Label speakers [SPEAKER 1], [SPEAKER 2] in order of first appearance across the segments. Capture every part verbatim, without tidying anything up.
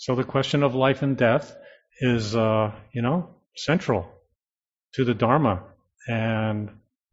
[SPEAKER 1] So the question of life and death is, uh, you know, central to the Dharma. And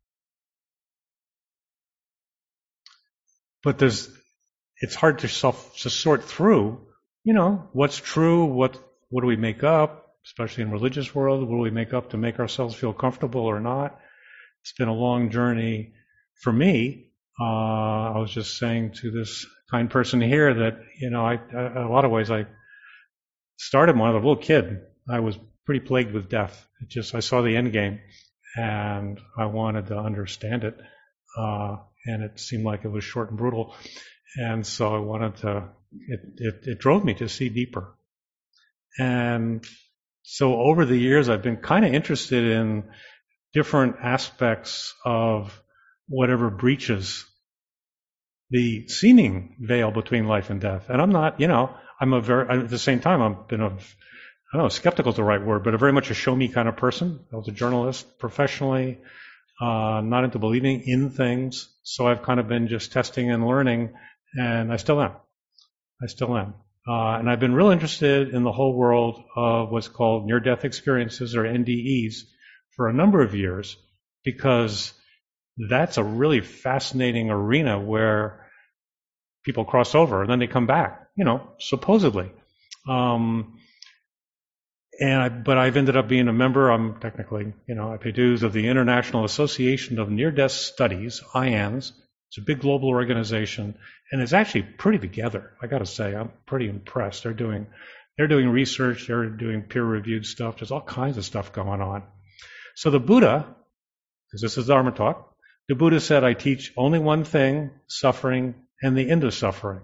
[SPEAKER 1] but there's, it's hard to self to sort through, you know, what's true, what what do we make up, especially in religious world, what do we make up to make ourselves feel comfortable or not? It's been a long journey for me. Uh, I was just saying to this kind person here that, you know, I, I in a lot of ways I started when I was a little kid. I was pretty plagued with death. It just, I saw the end game and I wanted to understand it. Uh, and it seemed like it was short and brutal. And so I wanted to, it, it, it drove me to see deeper. And so over the years, I've been kind of interested in different aspects of whatever breaches the seeming veil between life and death. And I'm not, you know, I'm a very, at the same time, I've been a, I don't know, skeptical is the right word, but a very much a show me kind of person. I was a journalist professionally, uh, not into believing in things. So I've kind of been just testing and learning, and I still am. I still am. Uh, and I've been real interested in the whole world of what's called near-death experiences, or N D Es, for a number of years, because that's a really fascinating arena where people cross over and then they come back, you know, supposedly. Um, and I, but I've ended up being a member, I'm technically, you know, I pay dues of the International Association of Near-Death Studies, I A N S. It's a big global organization, and it's actually pretty together. I got to say, I'm pretty impressed. They're doing, they're doing research, they're doing peer-reviewed stuff. There's all kinds of stuff going on. So the Buddha, because this is Dharma talk, the Buddha said, I teach only one thing, suffering and the end of suffering.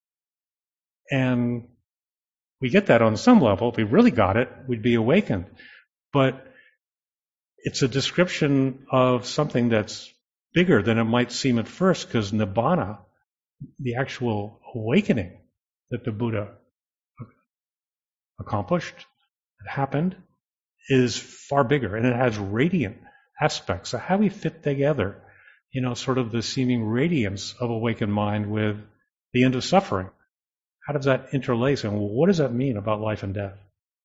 [SPEAKER 1] And we get that on some level. If we really got it, we'd be awakened. But it's a description of something that's bigger than it might seem at first, because Nibbana, the actual awakening that the Buddha accomplished, that happened, is far bigger, and it has radiant aspects. So how we fit together, you know, sort of the seeming radiance of awakened mind with the end of suffering. How does that interlace, and what does that mean about life and death?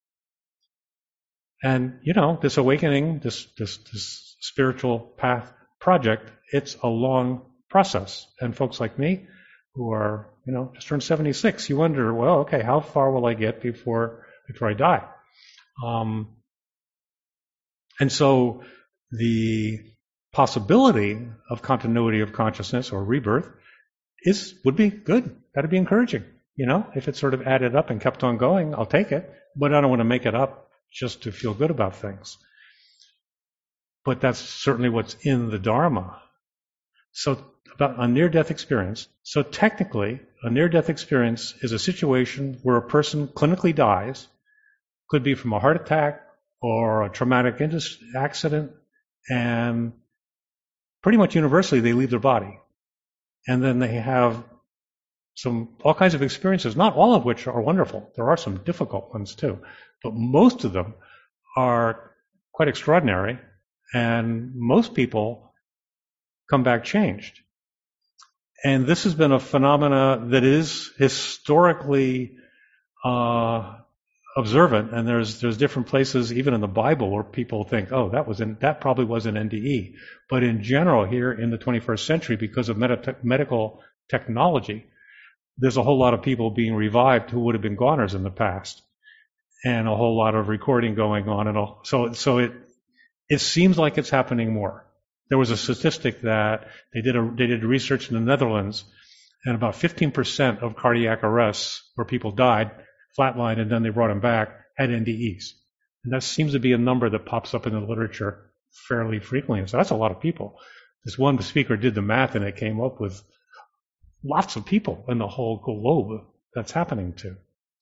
[SPEAKER 1] And, you know, this awakening, this, this, this spiritual path project, it's a long process. And folks like me who are, you know, just turned seventy-six, you wonder, well, okay, how far will I get before, before I die? Um, and so the possibility of continuity of consciousness or rebirth is, would be good. That'd be encouraging. You know, if it sort of added up and kept on going, I'll take it. But I don't want to make it up just to feel good about things. But that's certainly what's in the Dharma. So about a near-death experience. So technically, a near-death experience is a situation where a person clinically dies. Could be from a heart attack or a traumatic accident, and pretty much universally they leave their body. And then they have some, all kinds of experiences, not all of which are wonderful. There are some difficult ones too, but most of them are quite extraordinary, and most people come back changed. And this has been a phenomena that is historically uh, observant, and there's there's different places, even in the Bible, where people think, oh, that was in, that probably was an N D E. But in general, here in the twenty-first century, because of med- medical technology, there's a whole lot of people being revived who would have been goners in the past, and a whole lot of recording going on, and all. So so it it seems like it's happening more. There was a statistic that they did a they did research in the Netherlands, and about fifteen percent of cardiac arrests where people died, flatlined, and then they brought them back, had N D Es. And that seems to be a number that pops up in the literature fairly frequently. So that's a lot of people. This one speaker did the math, and it came up with lots of people in the whole globe that's happening to.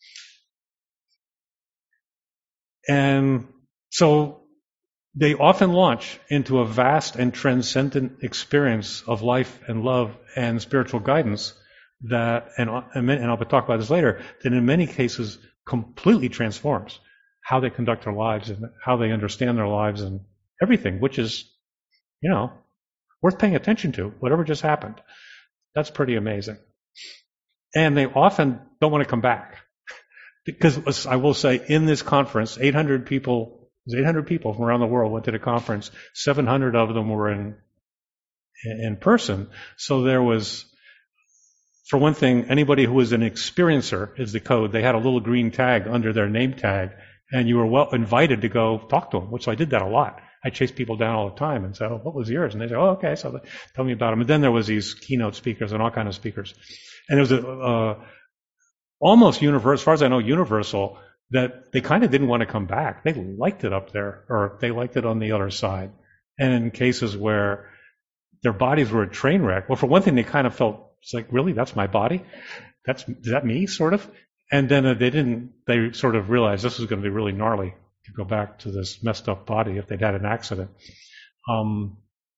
[SPEAKER 1] And so they often launch into a vast and transcendent experience of life and love and spiritual guidance that, and, and I'll talk about this later, that in many cases completely transforms how they conduct their lives and how they understand their lives and everything, which is, you know, worth paying attention to, whatever just happened. That's pretty amazing. And they often don't want to come back. Because I will say, in this conference, eight hundred people, it was eight hundred people from around the world went to the conference. seven hundred of them were in in person. So there was, for one thing, anybody who was an experiencer is the code. They had a little green tag under their name tag, and you were well invited to go talk to them, which I did that a lot. I chased people down all the time and said, oh, what was yours? And they said, oh, okay, so tell me about them. And then there was these keynote speakers and all kinds of speakers. And it was a, uh, almost universal, as far as I know, universal, that they kind of didn't want to come back. They liked it up there, or they liked it on the other side. And in cases where their bodies were a train wreck, well, for one thing, they kind of felt, it's like, really, that's my body? That's, is that me, sort of? And then uh, they didn't, they sort of realized this was going to be really gnarly to go back to this messed up body if they'd had an accident. Um,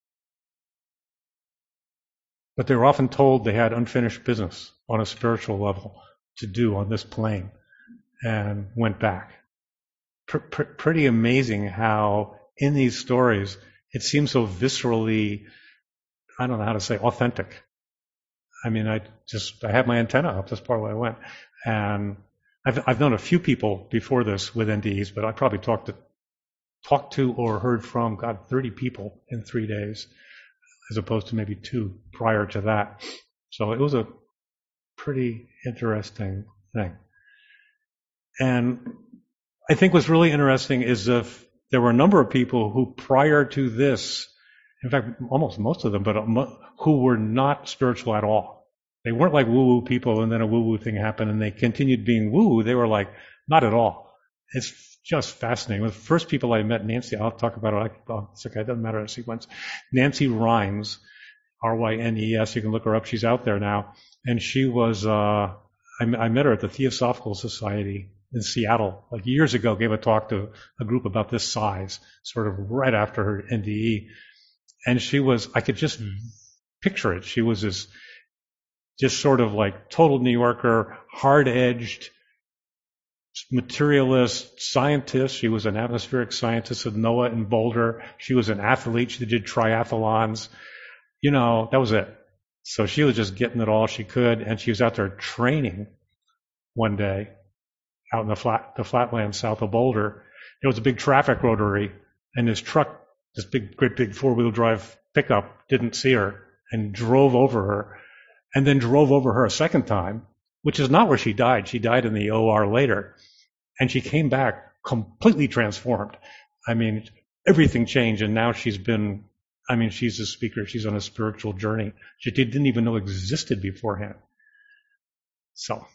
[SPEAKER 1] but they were often told they had unfinished business on a spiritual level to do on this plane, and went back. Pr- pr- pretty amazing how in these stories it seems so viscerally, I don't know how to say, authentic. I mean, I just, I had my antenna up. That's part of why I went. And I've, I've known a few people before this with N D Es, but I probably talked to, talked to or heard from, God, thirty people in three days, as opposed to maybe two prior to that. So it was a pretty interesting thing. And I think what's really interesting is if there were a number of people who prior to this, in fact, almost most of them, but who were not spiritual at all. They weren't like woo-woo people and then a woo-woo thing happened and they continued being woo-woo. They were like, not at all. It's just fascinating. The first people I met, Nancy, I'll talk about it. Oh, it's okay, it doesn't matter the sequence. Nancy Rhines, R Y N E S, you can look her up. She's out there now. And she was, uh, I, I met her at the Theosophical Society in Seattle, like years ago, gave a talk to a group about this size, sort of right after her N D E. And she was, I could just picture it. She was this, just sort of like total New Yorker, hard-edged, materialist scientist. She was an atmospheric scientist at NOAA in Boulder. She was an athlete. She did triathlons. You know, that was it. So she was just getting it all she could, and she was out there training one day out in the flat, the flatlands south of Boulder. There was a big traffic rotary, and this truck, this big, great big four-wheel drive pickup, didn't see her and drove over her, and then drove over her a second time, which is not where she died. She died in the O R later, and she came back completely transformed. I mean, everything changed, and now she's been, I mean, she's a speaker. She's on a spiritual journey she didn't even know existed beforehand. So,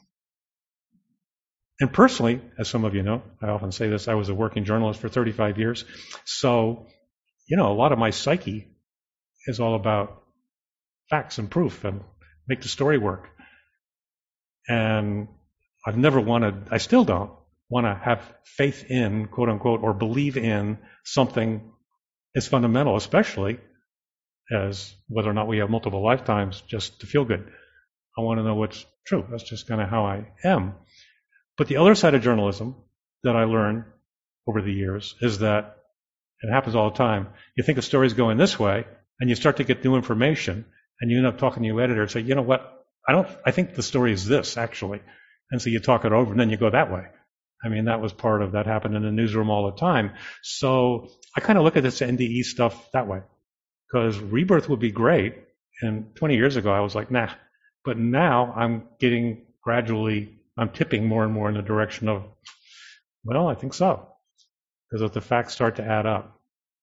[SPEAKER 1] and personally, as some of you know, I often say this, I was a working journalist for thirty-five years. So, you know, a lot of my psyche is all about facts and proof and make the story work. And I've never wanted, I still don't want to have faith in, quote unquote, or believe in something as fundamental, especially as whether or not we have multiple lifetimes just to feel good. I want to know what's true. That's just kind of how I am. But the other side of journalism that I learned over the years is that it happens all the time. You think a story's going this way, and you start to get new information, and you end up talking to your editor and say, you know what, I don't, I think the story is this, actually. And so you talk it over, and then you go that way. I mean, that was part of, that happened in the newsroom all the time. So I kind of look at this N D E stuff that way. Because rebirth would be great. And twenty years ago, I was like, nah. But now I'm getting gradually, I'm tipping more and more in the direction of, well, I think so. Because if the facts start to add up.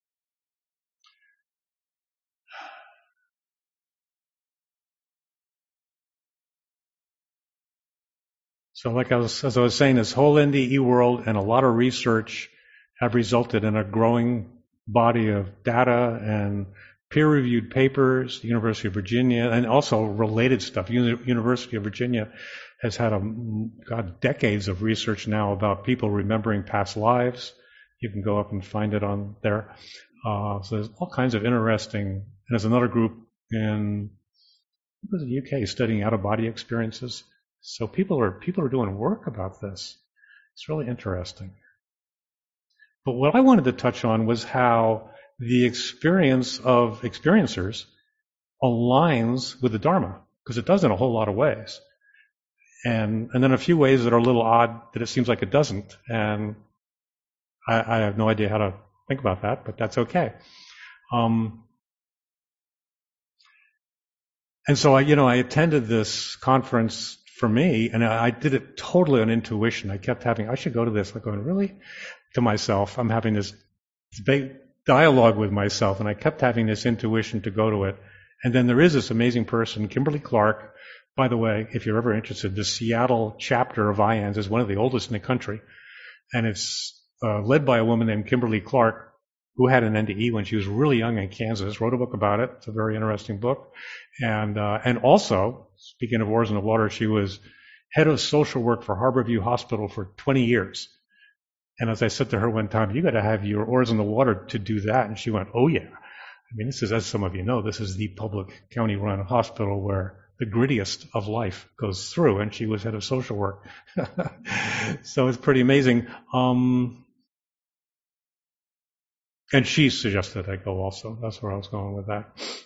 [SPEAKER 1] So like I was, as I was saying, this whole N D E world and a lot of research have resulted in a growing body of data and peer-reviewed papers. The University of Virginia, and also related stuff. Uni- University of Virginia has had a, God, decades of research now about people remembering past lives. You can go up and find it on there. Uh, so there's all kinds of interesting, and there's another group in, what was it, U K studying out-of-body experiences. So people are people are doing work about this. It's really interesting. But what I wanted to touch on was how the experience of experiencers aligns with the Dharma, because it does in a whole lot of ways. And and then a few ways that are a little odd that it seems like it doesn't. And I, I have no idea how to think about that, but that's okay. Um, and so I, you know, I attended this conference for me, and I, I did it totally on intuition. I kept having, I should go to this. Like going, really? To myself, I'm having this debate, dialogue with myself, and I kept having this intuition to go to it. And then there is this amazing person, Kimberly Clark. By the way, if you're ever interested, the Seattle chapter of I A N S is one of the oldest in the country, and it's uh, led by a woman named Kimberly Clark, who had an N D E when she was really young in Kansas, wrote a book about it. It's a very interesting book. And uh, and also, speaking of oars in the water, she was head of social work for Harborview Hospital for twenty years. And as I said to her one time, you got to have your oars in the water to do that. And she went, oh, yeah. I mean, this is, as some of you know, this is the public county-run hospital where the grittiest of life goes through. And she was head of social work. So it's pretty amazing. Um, and she suggested I go also. That's where I was going with that.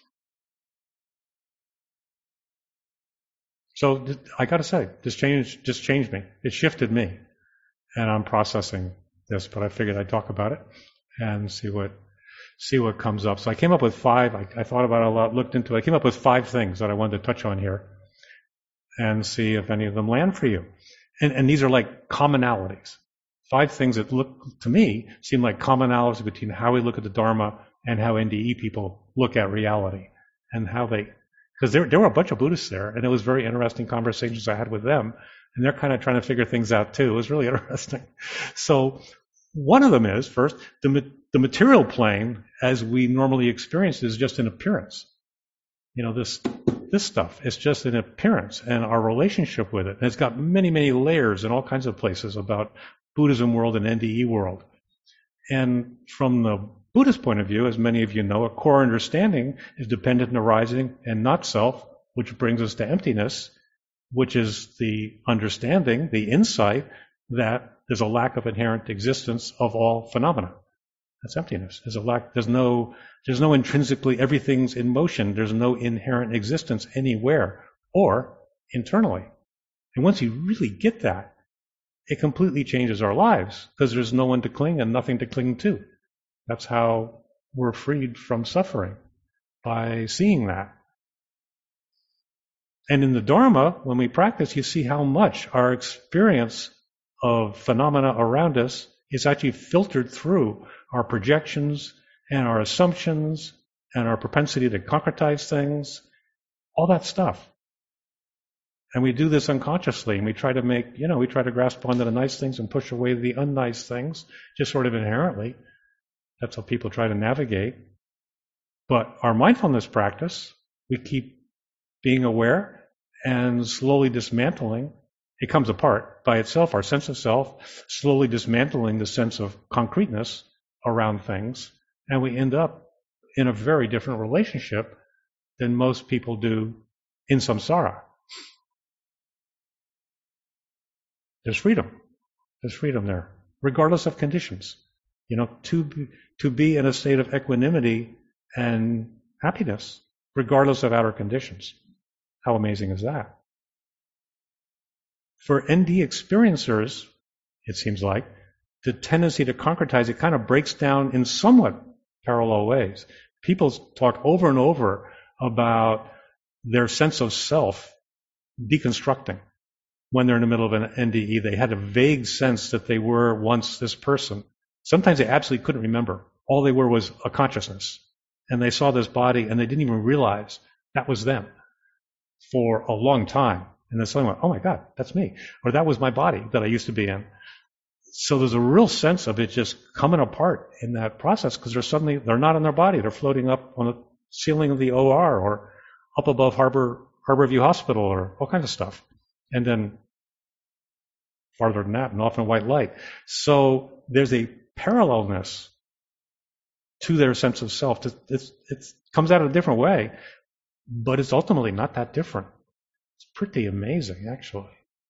[SPEAKER 1] So I got to say, this changed, just changed me. It shifted me. And I'm processing this, but I figured I'd talk about it and see what see what comes up. So I came up with five. I, I thought about it a lot, looked into it. I came up with five things that I wanted to touch on here and see if any of them land for you. And, and these are like commonalities. Five things that look, to me, seem like commonalities between how we look at the Dharma and how N D E people look at reality and how they, because there, there were a bunch of Buddhists there, and it was very interesting conversations I had with them. And they're kind of trying to figure things out too. It was really interesting. So one of them is, first, the, the material plane as we normally experience is just an appearance. You know, this this stuff is just an appearance, and our relationship with it. And it's got many, many layers in all kinds of places about Buddhism world and N D E world. And from the Buddhist point of view, as many of you know, a core understanding is dependent and arising and not self, which brings us to emptiness, which is the understanding, the insight that there's a lack of inherent existence of all phenomena. That's emptiness. There's a lack, there's no, there's no intrinsically, everything's in motion. There's no inherent existence anywhere or internally. And once you really get that, it completely changes our lives because there's no one to cling and nothing to cling to. That's how we're freed from suffering, by seeing that. And in the Dharma, when we practice, you see how much our experience of phenomena around us is actually filtered through our projections and our assumptions and our propensity to concretize things, all that stuff. And we do this unconsciously, and we try to make, you know, we try to grasp onto the nice things and push away the unnice things, just sort of inherently. That's how people try to navigate. But our mindfulness practice, we keep being aware and slowly dismantling. It comes apart by itself, our sense of self, slowly dismantling the sense of concreteness around things, and we end up in a very different relationship than most people do in samsara. There's freedom. There's freedom there, regardless of conditions. You know, to be, to be in a state of equanimity and happiness, regardless of outer conditions. How amazing is that? For N D experiencers, it seems like, the tendency to concretize, it kind of breaks down in somewhat parallel ways. People talk over and over about their sense of self deconstructing. When they're in the middle of an N D E, they had a vague sense that they were once this person. Sometimes they absolutely couldn't remember. All they were was a consciousness. And they saw this body and they didn't even realize that was them for a long time. And then suddenly went, oh my God, that's me. Or that was my body that I used to be in. So there's a real sense of it just coming apart in that process because they're suddenly, they're not in their body. They're floating up on the ceiling of the O R or up above Harbor, Harborview Hospital or all kinds of stuff. And then farther than that, and off in white light. So there's a parallelness to their sense of self. It's, it comes out a different way, but it's ultimately not that different. It's pretty amazing, actually.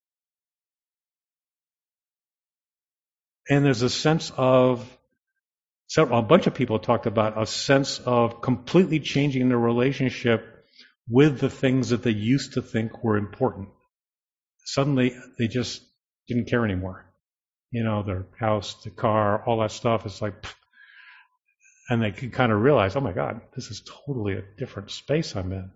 [SPEAKER 1] And there's a sense of, several, a bunch of people talked about a sense of completely changing their relationship with the things that they used to think were important. suddenly they just didn't care anymore. You know, their house, the car, all that stuff. It's like, pfft. And they could kind of realize, oh my God, this is totally a different space I'm in.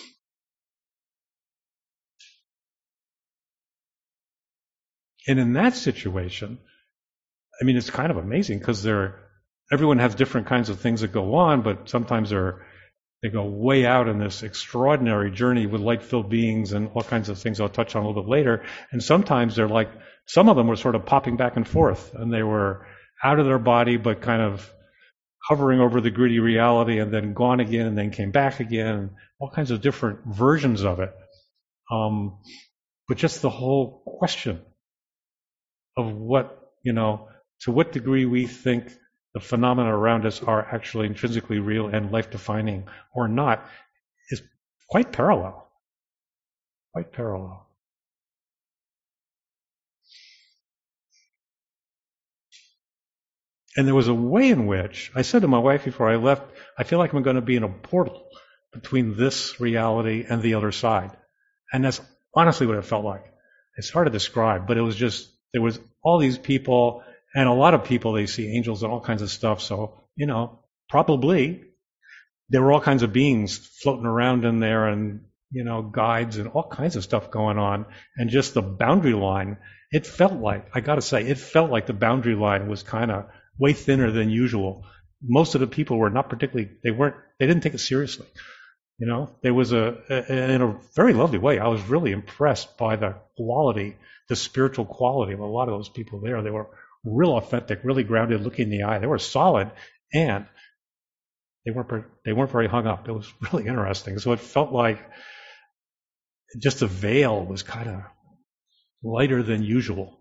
[SPEAKER 1] And in that situation, I mean, it's kind of amazing because they're, everyone has different kinds of things that go on, but sometimes they're, they go way out in this extraordinary journey with light-filled beings and all kinds of things I'll touch on a little bit later. And sometimes they're like, some of them were sort of popping back and forth, and they were out of their body, but kind of hovering over the gritty reality, and then gone again, and then came back again, all kinds of different versions of it. Um, but just the whole question of what, you know, to what degree we think the phenomena around us are actually intrinsically real and life-defining or not is quite parallel. Quite parallel. And there was a way in which, I said to my wife before I left, I feel like I'm going to be in a portal between this reality and the other side. And that's honestly what it felt like. It's hard to describe, but it was just, there was all these people, and a lot of people, they see angels and all kinds of stuff. So, you know, probably there were all kinds of beings floating around in there, and, you know, guides and all kinds of stuff going on. And just the boundary line, it felt like, I got to say, it felt like the boundary line was kind of way thinner than usual. Most of the people were not particularly, they weren't, they didn't take it seriously. You know, there was a, a, in a very lovely way, I was really impressed by the quality, the spiritual quality of a lot of those people there. They were real authentic, really grounded, looking in the eye. They were solid, and they weren't, they weren't very hung up. It was really interesting. So it felt like just the veil was kind of lighter than usual.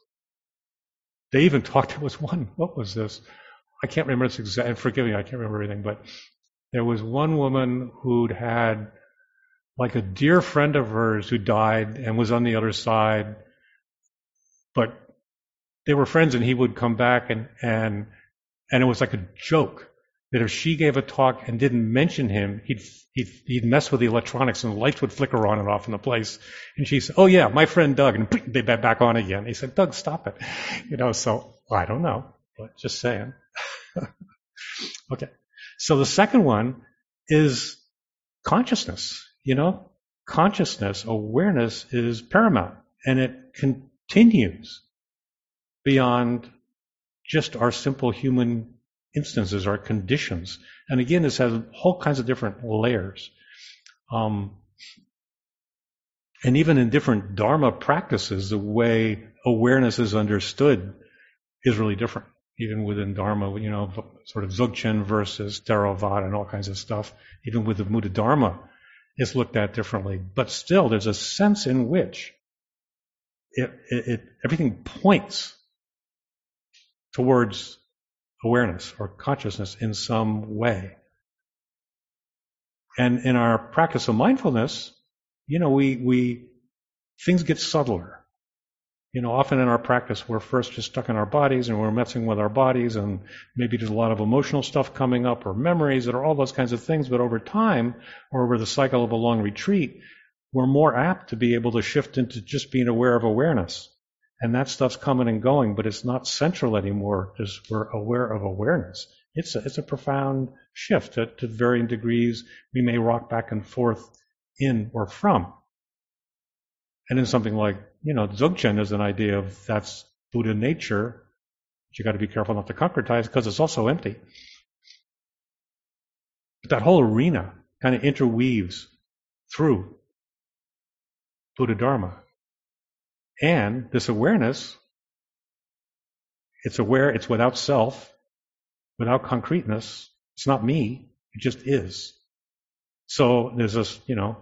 [SPEAKER 1] They even talked, there was one, what was this? I can't remember this exact, and forgive me, I can't remember everything, but there was one woman who'd had like a dear friend of hers who died and was on the other side, but they were friends, and he would come back, and, and, and it was like a joke that if she gave a talk and didn't mention him, he'd, he'd, he'd mess with the electronics and the lights would flicker on and off in the place. And she said, oh yeah, my friend Doug, and they'd be back on again. He said, Doug, stop it. You know, so I don't know, but just saying. Okay. So the second one is consciousness. You know, consciousness, awareness is paramount, and it continues beyond just our simple human instances, our conditions. And again, this has whole kinds of different layers. Um, and even in different Dharma practices, the way awareness is understood is really different. Even within Dharma, you know, sort of Dzogchen versus Theravada and all kinds of stuff. Even with the Buddha Dharma, it's looked at differently. But still, there's a sense in which it, it, it everything points towards awareness or consciousness in some way. And in our practice of mindfulness, you know, we, we, things get subtler. You know, often in our practice, we're first just stuck in our bodies and we're messing with our bodies, and maybe there's a lot of emotional stuff coming up or memories or all those kinds of things. But over time, or over the cycle of a long retreat, we're more apt to be able to shift into just being aware of awareness. And that stuff's coming and going, but it's not central anymore because we're aware of awareness. It's a, it's a profound shift. To, to varying degrees, we may rock back and forth in or from. And in something like, you know, Dzogchen is an idea of that's Buddha nature, but you got to be careful not to concretize because it's also empty. But that whole arena kind of interweaves through Buddha Dharma. And this awareness, it's aware, it's without self, without concreteness. It's not me, it just is. So there's this, you know,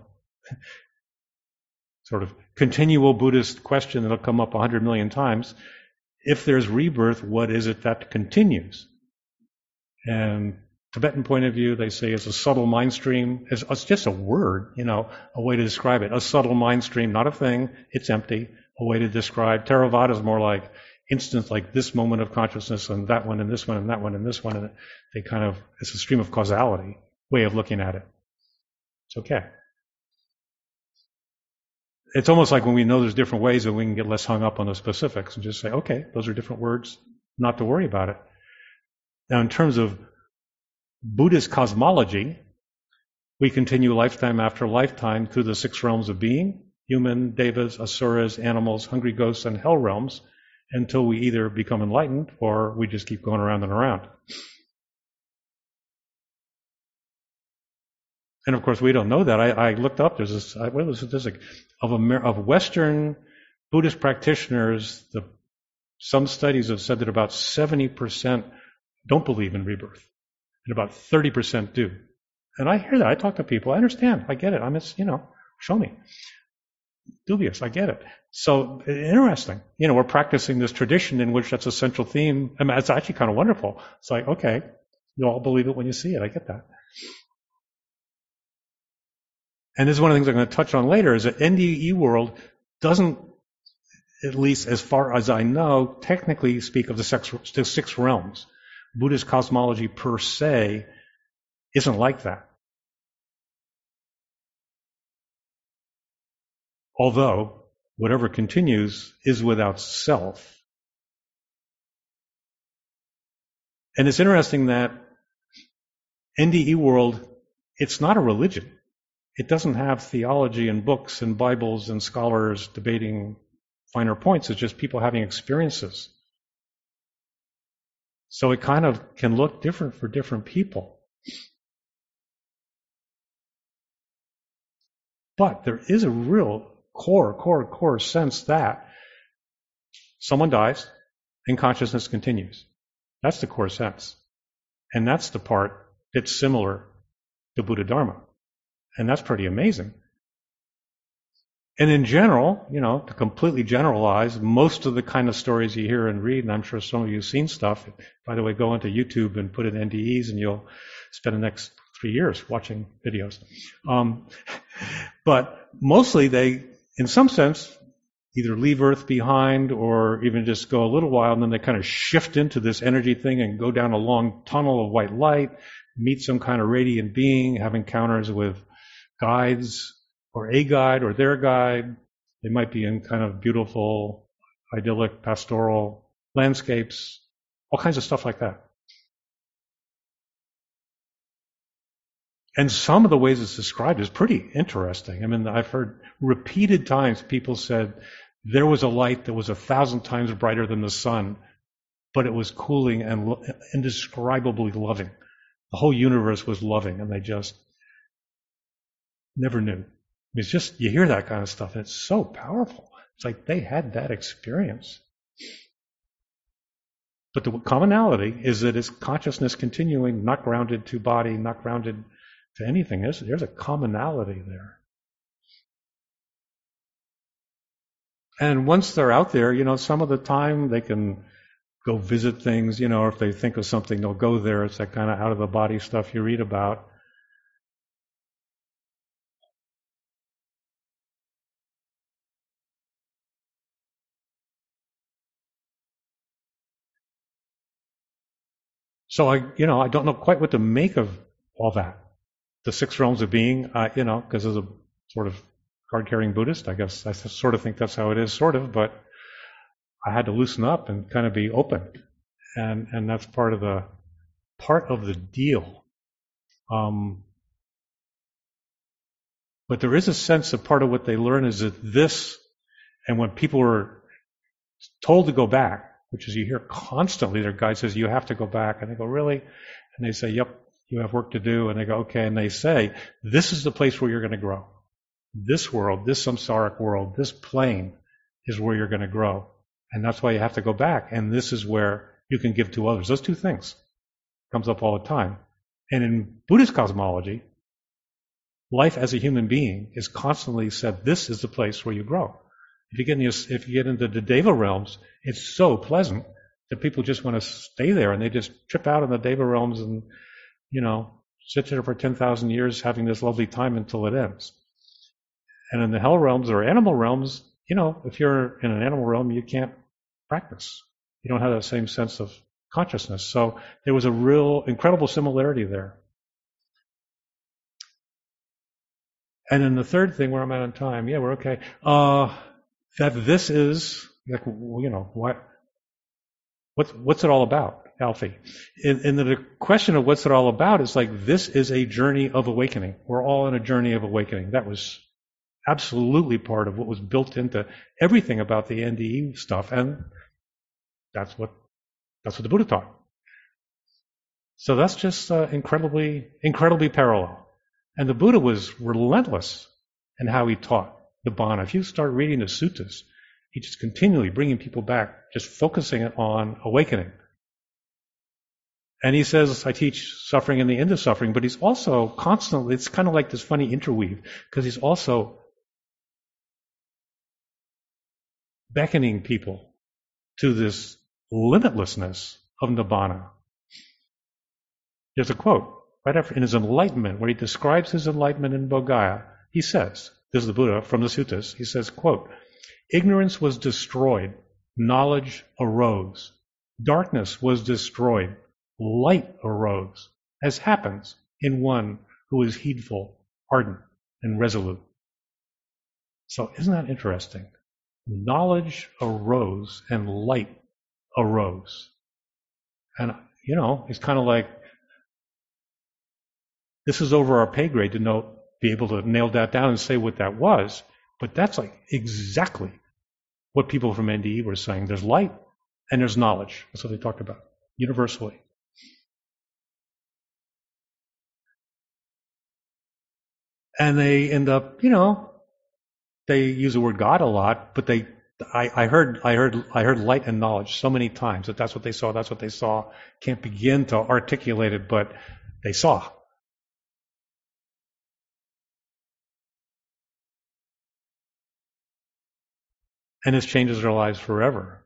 [SPEAKER 1] sort of continual Buddhist question that'll come up a hundred million times. If there's rebirth, what is it that continues? And Tibetan point of view, they say it's a subtle mind stream. It's, it's just a word, you know, a way to describe it. A subtle mind stream, not a thing. It's empty. A way to describe. Theravada is more like instance, like this moment of consciousness and that one and this one and that one and this one. And they kind of, it's a stream of causality way of looking at it. It's okay. it's almost like when we know there's different ways, and we can get less hung up on the specifics and just say, okay, those are different words, not to worry about it. Now, in terms of Buddhist cosmology, we continue lifetime after lifetime through the six realms of being, human, devas, asuras, animals, hungry ghosts, and hell realms, until we either become enlightened or we just keep going around and around. And of course, we don't know that. I, I looked up, there's this, what was the statistic of, Amer- of Western Buddhist practitioners, the, some studies have said that about seventy percent don't believe in rebirth, and about thirty percent do. And I hear that. I talk to people. I understand. I get it. I'm just, you know, show me. Dubious. I get it. So interesting. You know, we're practicing this tradition in which that's a central theme. I mean, it's actually kind of wonderful. It's like, okay, you all believe it when you see it. I get that. And this is one of the things I'm going to touch on later, is that N D E world doesn't, at least as far as I know, technically speak of the six, the six realms. Buddhist cosmology per se isn't like that. Although, whatever continues is without self. And it's interesting that N D E world, it's not a religion. It doesn't have theology and books and Bibles and scholars debating finer points. It's just people having experiences. So it kind of can look different for different people. But there is a real core, core, core sense that someone dies and consciousness continues. That's the core sense. And that's the part that's similar to Buddha Dharma. And that's pretty amazing. And in general, you know, to completely generalize, most of the kind of stories you hear and read, and I'm sure some of you have seen stuff, by the way, go onto YouTube and put in N D Es and you'll spend the next three years watching videos. Um, but mostly they, in some sense, either leave Earth behind or even just go a little while, and then they kind of shift into this energy thing and go down a long tunnel of white light, meet some kind of radiant being, have encounters with guides or a guide or their guide. They might be in kind of beautiful, idyllic, pastoral landscapes, all kinds of stuff like that. And some of the ways it's described is pretty interesting. I mean, I've heard repeated times people said there was a light that was a thousand times brighter than the sun, but it was cooling and indescribably loving. The whole universe was loving, and they just never knew. It's just, you hear that kind of stuff, and it's so powerful. It's like they had that experience. But the commonality is that it's consciousness continuing, not grounded to body, not grounded to anything. There's, there's a commonality there. And once they're out there, you know, some of the time they can go visit things, you know, or if they think of something, they'll go there. It's that kind of out-of-the-body stuff you read about. So I, you know, I don't know quite what to make of all that. The six realms of being, uh, you know, because as a sort of card-carrying Buddhist, I guess I sort of think that's how it is, sort of, but I had to loosen up and kind of be open. And, and that's part of the, part of the deal. Um, but there is a sense that part of what they learn is that this, and when people are told to go back, which is you hear constantly, their guide says, you have to go back. And they go, really? And they say, yep, you have work to do. And they go, okay. And they say, this is the place where you're going to grow. This world, this samsaric world, this plane is where you're going to grow. And that's why you have to go back. And this is where you can give to others. Those two things comes up all the time. And in Buddhist cosmology, life as a human being is constantly said, this is the place where you grow. If you get into, if you get into the Deva realms, it's so pleasant that people just want to stay there, and they just trip out in the Deva realms and, you know, sit there for ten thousand years having this lovely time until it ends. And in the hell realms or animal realms, you know, if you're in an animal realm, you can't practice. You don't have that same sense of consciousness. So there was a real incredible similarity there. And then the third thing, where I'm at on time, yeah, we're okay. Uh, that this is, like, you know, what, what's, what's it all about, Alfie? And, and the question of what's it all about is like, this is a journey of awakening. We're all in a journey of awakening. That was absolutely part of what was built into everything about the N D E stuff, and that's what that's what the Buddha taught. So that's just uh, incredibly, incredibly parallel. And the Buddha was relentless in how he taught Nibbana. If you start reading the suttas, he just continually bringing people back, just focusing it on awakening. And he says, I teach suffering and the end of suffering, but he's also constantly, it's kind of like this funny interweave, because he's also beckoning people to this limitlessness of Nibbana. There's a quote right after in his enlightenment, where he describes his enlightenment in Bodhgaya. He says, this is the Buddha from the suttas, he says, quote, ignorance was destroyed, knowledge arose. Darkness was destroyed, light arose, as happens in one who is heedful, ardent, and resolute. So isn't that interesting? Knowledge arose and light arose. And, you know, it's kind of like, this is over our pay grade to know, be able to nail that down and say what that was. But that's like exactly what people from N D E were saying. There's light and there's knowledge. That's what they talked about, universally. And they end up, you know, they use the word God a lot, but they, I, I heard, I heard, I heard light and knowledge so many times that that's what they saw, that's what they saw. Can't begin to articulate it, but they saw. And this changes their lives forever.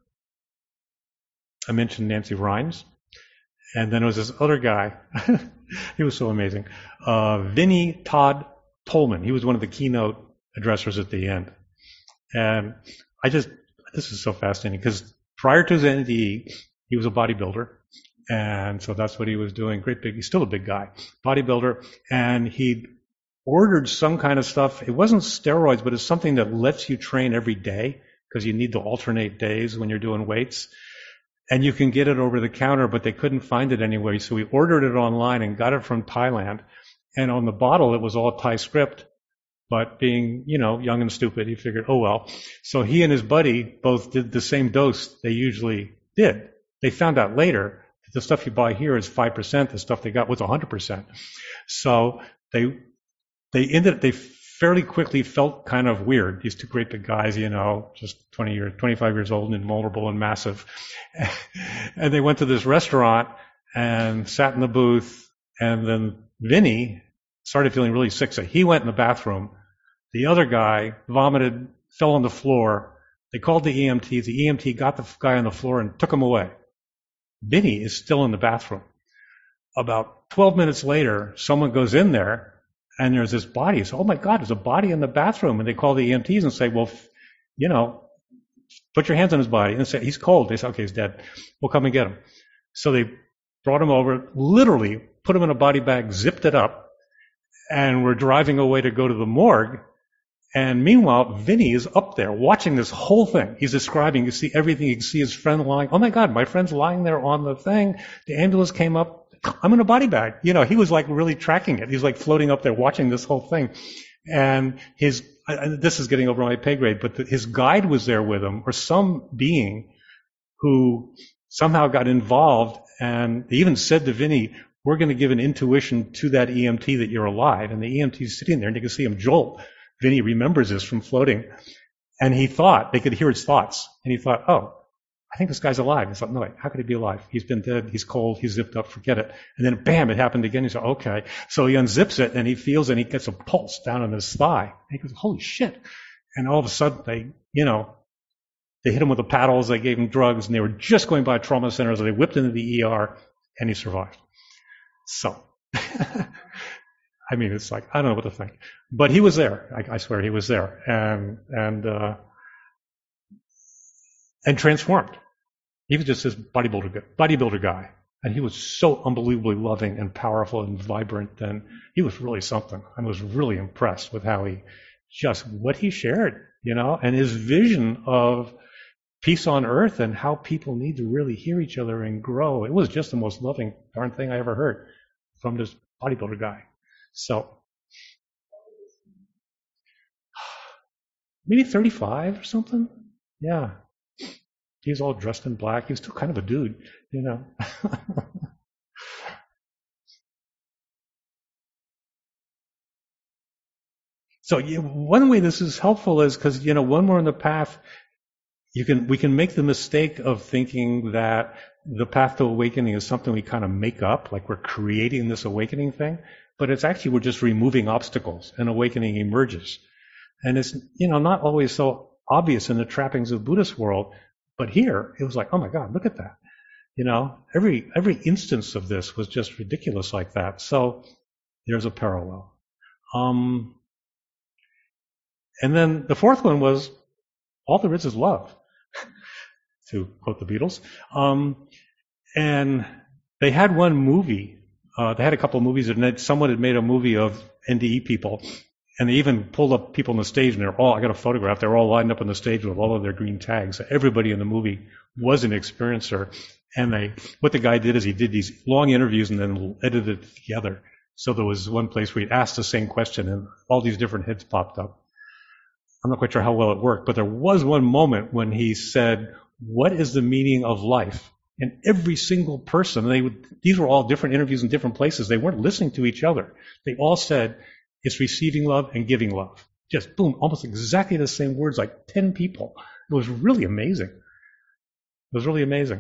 [SPEAKER 1] I mentioned Nancy Rhymes, and then there was this other guy. He was so amazing. Uh, Vinnie Todd Tolman. He was one of the keynote addressers at the end. And I just, this is so fascinating, because prior to his N D E, he was a bodybuilder. And so that's what he was doing. Great big, he's still a big guy, bodybuilder. And he ordered some kind of stuff. It wasn't steroids, but it's something that lets you train every day, because you need to alternate days when you're doing weights. And you can get it over the counter, but they couldn't find it anywhere. So he ordered it online and got it from Thailand. And on the bottle, it was all Thai script. But being, you know, young and stupid, he figured, oh well. So he and his buddy both did the same dose they usually did. They found out later that the stuff you buy here is five percent. The stuff they got was one hundred percent. So they they ended, they fairly quickly felt kind of weird. These two great big guys, you know, just twenty years, twenty-five years old and invulnerable and massive. And they went to this restaurant and sat in the booth, and then Vinny started feeling really sick. So he went in the bathroom. The other guy vomited, fell on the floor. They called the E M T. The E M T got the guy on the floor and took him away. Vinny is still in the bathroom. About twelve minutes later, someone goes in there, and there's this body. So, oh my God, there's a body in the bathroom. And they call the E M Ts and say, well, you know, put your hands on his body. And they say, he's cold. They say, okay, he's dead. We'll come and get him. So they brought him over, literally put him in a body bag, zipped it up, and we're driving away to go to the morgue. And meanwhile, Vinny is up there watching this whole thing. He's describing, you see everything. You can see his friend lying. Oh my God, my friend's lying there on the thing. The ambulance came up. I'm in a body bag. You know, he was like really tracking it. He's like floating up there watching this whole thing. And his, this is getting over my pay grade, but the, his guide was there with him, or some being who somehow got involved. And they even said to Vinny, we're going to give an intuition to that E M T that you're alive. And the E M T's sitting there and you can see him jolt. Vinny remembers this from floating. And he thought, they could hear his thoughts. And he thought, oh, I think this guy's alive. He's like, no, wait, how could he be alive? He's been dead. He's cold. He's zipped up. Forget it. And then bam, it happened again. He said, okay. So he unzips it and he feels and he gets a pulse down on his thigh. And he goes, holy shit. And all of a sudden they, you know, they hit him with the paddles. They gave him drugs and they were just going by trauma centers. So they whipped into the E R and he survived. So, I mean, it's like, I don't know what to think, but he was there. I, I swear he was there and, and, uh, and transformed. He was just this bodybuilder, bodybuilder guy. And he was so unbelievably loving and powerful and vibrant. And he was really something. I was really impressed with how he just, what he shared, you know, and his vision of peace on earth and how people need to really hear each other and grow. It was just the most loving darn thing I ever heard from this bodybuilder guy. So maybe thirty-five or something. Yeah. He was all dressed in black. He was still kind of a dude, you know. So yeah, one way this is helpful is because, you know, when we're on the path, you can we can make the mistake of thinking that the path to awakening is something we kind of make up, like we're creating this awakening thing. But it's actually we're just removing obstacles, and awakening emerges. And it's, you know, not always so obvious in the trappings of the Buddhist world. But here, it was like, oh my God, look at that. You know, every every instance of this was just ridiculous like that. So there's a parallel. Um, and then the fourth one was, all there is is love, to quote the Beatles. Um, and they had one movie. Uh, they had a couple of movies, and someone had made a movie of N D E people. And they even pulled up people on the stage, and they're all, I got a photograph, they're all lined up on the stage with all of their green tags. Everybody in the movie was an experiencer. And they, what the guy did is he did these long interviews and then edited it together. So there was one place where he asked the same question and all these different heads popped up. I'm not quite sure how well it worked, but there was one moment when he said, what is the meaning of life? And every single person, they would, these were all different interviews in different places. They weren't listening to each other. They all said, it's receiving love and giving love. Just boom, almost exactly the same words, like ten people. It was really amazing. It was really amazing.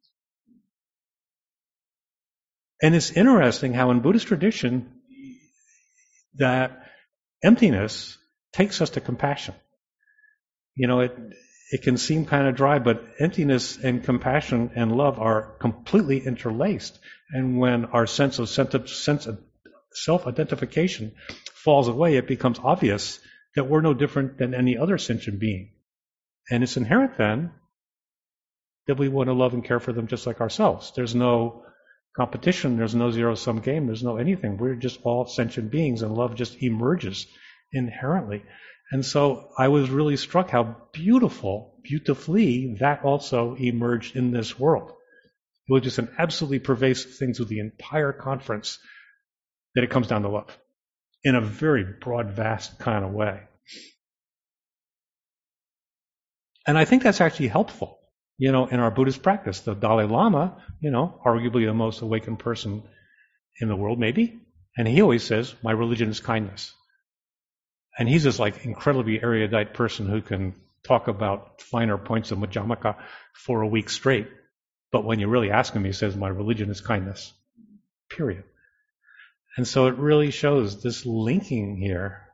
[SPEAKER 1] And it's interesting how in Buddhist tradition, that emptiness takes us to compassion. You know, it it can seem kind of dry, but emptiness and compassion and love are completely interlaced. And when our sense of sense of self-identification falls away, it becomes obvious that we're no different than any other sentient being. And it's inherent then that we want to love and care for them just like ourselves. There's no competition, there's no zero-sum game, there's no anything. We're just all sentient beings, and love just emerges inherently. And so I was really struck how beautiful, beautifully that also emerged in this world. It was just an absolutely pervasive thing through the entire conference, that it comes down to love in a very broad, vast kind of way. And I think that's actually helpful, you know, in our Buddhist practice. The Dalai Lama, you know, arguably the most awakened person in the world, maybe, and he always says, my religion is kindness. And he's this like incredibly erudite person who can talk about finer points of Madhyamaka for a week straight. But when you really ask him, he says, my religion is kindness. Period. And so it really shows this linking here.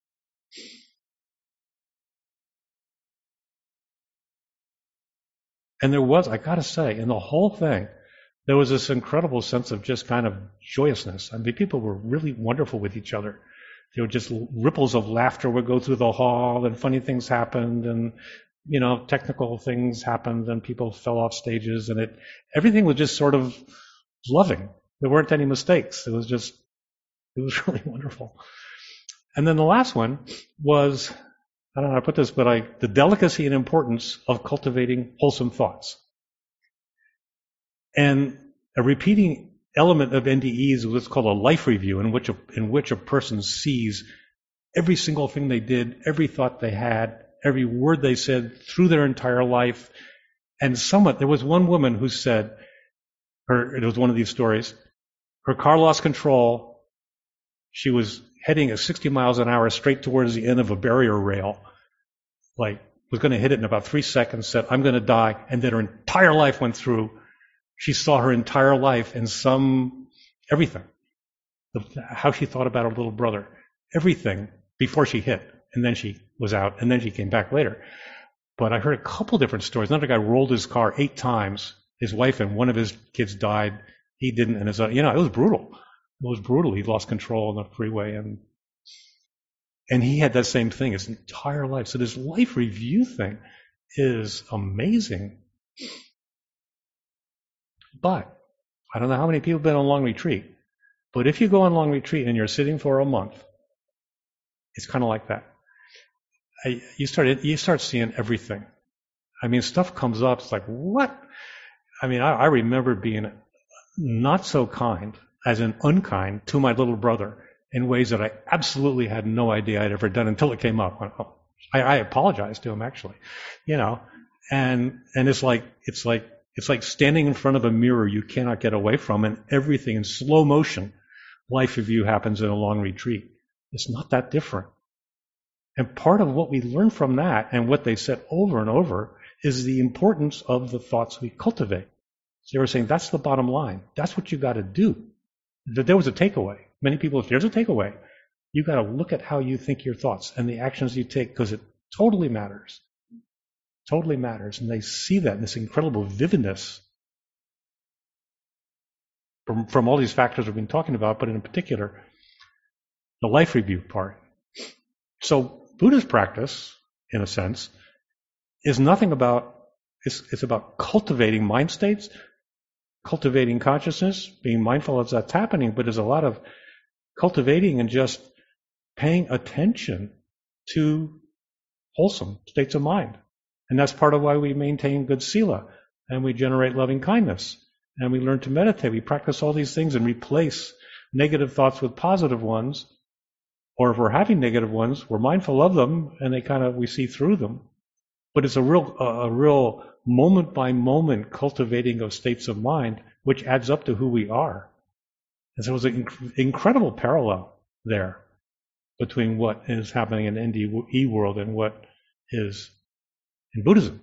[SPEAKER 1] And there was, I gotta say, in the whole thing, there was this incredible sense of just kind of joyousness. I mean, people were really wonderful with each other. There were just ripples of laughter would go through the hall, and funny things happened, and, you know, technical things happened, and people fell off stages, and it, everything was just sort of loving. There weren't any mistakes. It was just, it was really wonderful. And then the last one was, I don't know how to put this, but I, the delicacy and importance of cultivating wholesome thoughts. And a repeating element of N D E is what's called a life review, in which a, in which a person sees every single thing they did, every thought they had, every word they said through their entire life. And somewhat, there was one woman who said, her, it was one of these stories, her car lost control. She was heading at sixty miles an hour straight towards the end of a barrier rail, like was going to hit it in about three seconds, said, I'm going to die. And then her entire life went through. She saw her entire life in some, everything. The, how she thought about her little brother. Everything before she hit. And then she was out. And then she came back later. But I heard a couple different stories. Another guy rolled his car eight times. His wife and one of his kids died. He didn't. And his, you know, it was brutal. It was brutal. He lost control on the freeway. And, and he had that same thing his entire life. So this life review thing is amazing. But I don't know how many people have been on long retreat, but if you go on long retreat and you're sitting for a month, it's kind of like that. I, you start you start seeing everything. I mean, stuff comes up. It's like, what? I mean, I, I remember being not so kind, as in unkind, to my little brother in ways that I absolutely had no idea I'd ever done until it came up. I, I apologized to him, actually, you know, and and it's like it's like it's like standing in front of a mirror you cannot get away from, and everything in slow motion, life of you happens in a long retreat. It's not that different. And part of what we learn from that, and what they said over and over, is the importance of the thoughts we cultivate. So they were saying that's the bottom line. That's what you got to do. That there was a takeaway. Many people, if there's a takeaway, you got to look at how you think your thoughts and the actions you take, because it totally matters. Totally matters. And they see that in this incredible vividness from, from all these factors we've been talking about, but in particular, the life review part. So Buddha's practice, in a sense, is nothing about, it's, it's about cultivating mind states, cultivating consciousness, being mindful as that's happening, but there's a lot of cultivating and just paying attention to wholesome states of mind. And that's part of why we maintain good sila, and we generate loving kindness, and we learn to meditate. We practice all these things and replace negative thoughts with positive ones. Or if we're having negative ones, we're mindful of them, and they kind of, we see through them. But it's a real, a real moment by moment cultivating of states of mind, which adds up to who we are. And so it was an inc- incredible parallel there between what is happening in the N D E world and what is in Buddhism.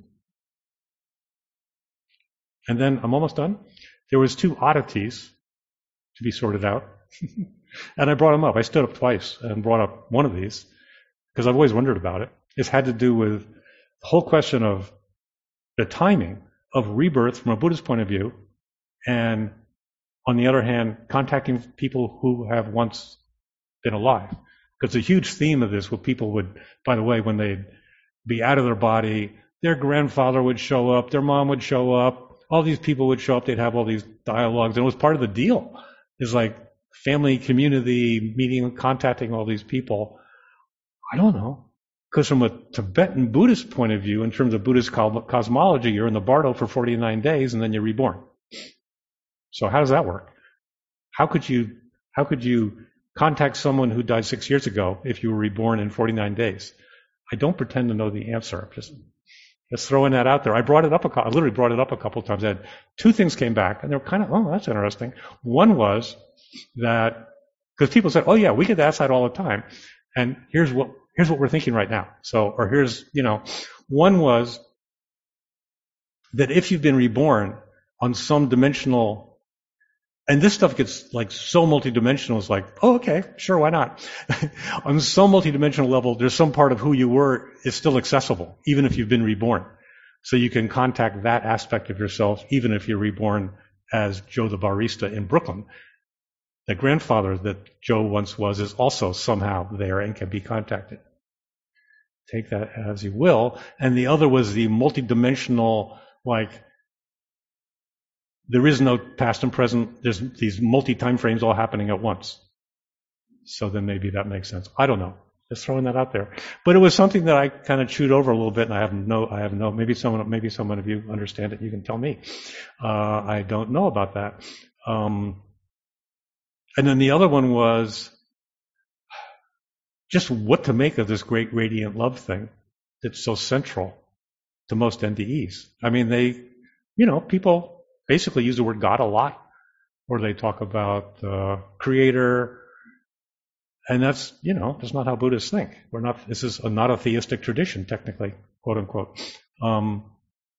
[SPEAKER 1] And then I'm almost done. There was two oddities to be sorted out. And I brought them up. I stood up twice and brought up one of these because I've always wondered about it. It's had to do with the whole question of the timing of rebirth from a Buddhist point of view, and on the other hand, contacting people who have once been alive. Because a huge theme of this, where people would, by the way, when they'd be out of their body, their grandfather would show up, their mom would show up, all these people would show up, they'd have all these dialogues, and it was part of the deal. It's like family, community, meeting, contacting all these people. I don't know. Because from a Tibetan Buddhist point of view, in terms of Buddhist cosmology, you're in the bardo for forty-nine days and then you're reborn. So how does that work? How could you, how could you contact someone who died six years ago if you were reborn in forty-nine days? I don't pretend to know the answer. Just, just throwing that out there. I brought it up, a, I literally brought it up a couple of times. I had two things came back, and they were kind of, oh, that's interesting. One was that, because people said, oh yeah, we get asked that all the time. And here's what, here's what we're thinking right now. So, or here's, you know, one was that if you've been reborn on some dimensional, and this stuff gets like so multidimensional, it's like, oh, okay, sure, why not? On some multidimensional level, there's some part of who you were is still accessible, even if you've been reborn. So you can contact that aspect of yourself, even if you're reborn as Joe the barista in Brooklyn. The grandfather that Joe once was is also somehow there and can be contacted. Take that as you will. And the other was the multidimensional, like, there is no past and present. There's these multi-time frames all happening at once. So then maybe that makes sense. I don't know. Just throwing that out there. But it was something that I kind of chewed over a little bit, and I have no, I have no, maybe someone, maybe someone of you understand it. You can tell me. Uh, I don't know about that. Um, and then the other one was just what to make of this great radiant love thing that's so central to most N D Es. I mean, they, you know, people basically use the word God a lot, or they talk about uh, creator, and that's, you know, that's not how Buddhists think. We're not, this is a, not a theistic tradition, technically, quote unquote. Um,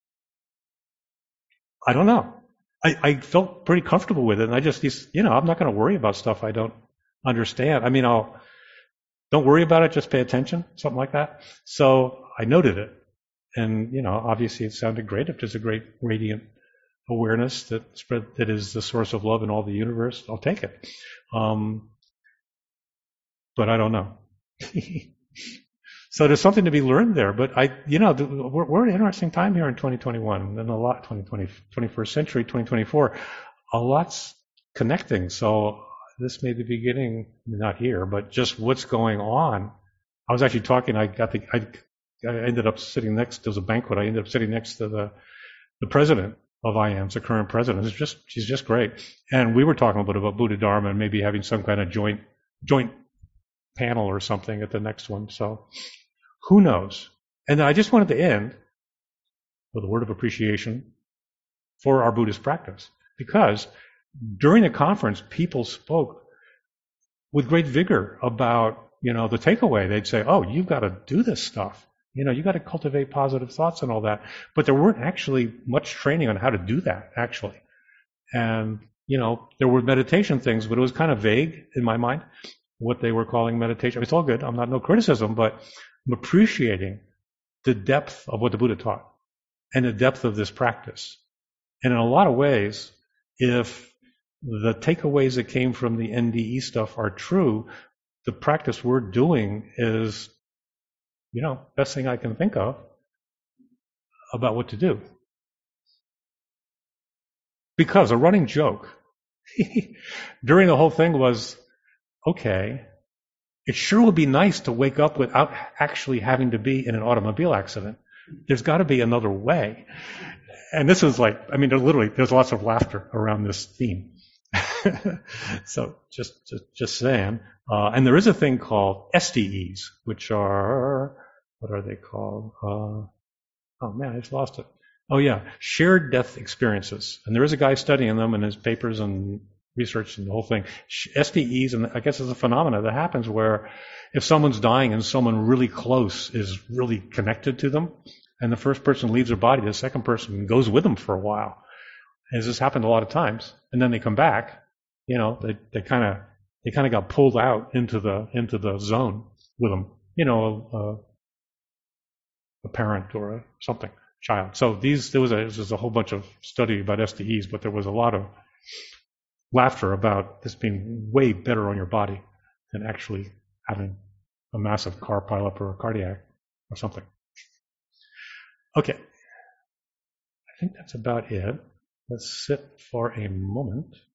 [SPEAKER 1] I don't know. I, I felt pretty comfortable with it, and I just, you know, I'm not going to worry about stuff I don't understand. I mean, I'll, don't worry about it, just pay attention, something like that. So I noted it. And, you know, obviously it sounded great. If there's a great radiant awareness that spread, that is the source of love in all the universe, I'll take it. Um, but I don't know. So there's something to be learned there. But I, you know, we're, we're at an interesting time here in twenty twenty-one, and a lot, twenty twenty, twenty-first century, twenty twenty-four. a lot's connecting. So this may be the beginning, not here, but just what's going on. I was actually talking, I got the, I, I ended up sitting next, there was a banquet, I ended up sitting next to the, the president of I A M S, the current president. It's just, she's just great. And we were talking a little bit about Buddha Dharma and maybe having some kind of joint, joint panel or something at the next one. So who knows? And I just wanted to end with a word of appreciation for our Buddhist practice, because during the conference, people spoke with great vigor about, you know, the takeaway. They'd say, oh, you've got to do this stuff. You know, you got to cultivate positive thoughts and all that. But there weren't actually much training on how to do that, actually. And, you know, there were meditation things, but it was kind of vague in my mind, what they were calling meditation. It's all good. I'm not no criticism, but I'm appreciating the depth of what the Buddha taught and the depth of this practice. And in a lot of ways, if the takeaways that came from the N D E stuff are true, the practice we're doing is, you know, best thing I can think of about what to do. Because a running joke during the whole thing was, okay, it sure would be nice to wake up without actually having to be in an automobile accident. There's got to be another way. And this was like, I mean, there literally, there's lots of laughter around this theme. So just, just, just saying. Uh, and there is a thing called S D Es, which are, what are they called? Uh, oh man, I just lost it. Oh yeah, shared death experiences. And there is a guy studying them in his papers and research and the whole thing. S D Es, and I guess it's a phenomena that happens where if someone's dying and someone really close is really connected to them, and the first person leaves their body, the second person goes with them for a while. And this has happened a lot of times. And then they come back, you know, they they kind of they kind of got pulled out into the into the zone with them, you know, a, a parent or a something, child. So these there was a there was a whole bunch of study about S D Es, but there was a lot of laughter about this being way better on your body than actually having a massive car pileup or a cardiac or something. Okay, I think that's about it. Let's sit for a moment.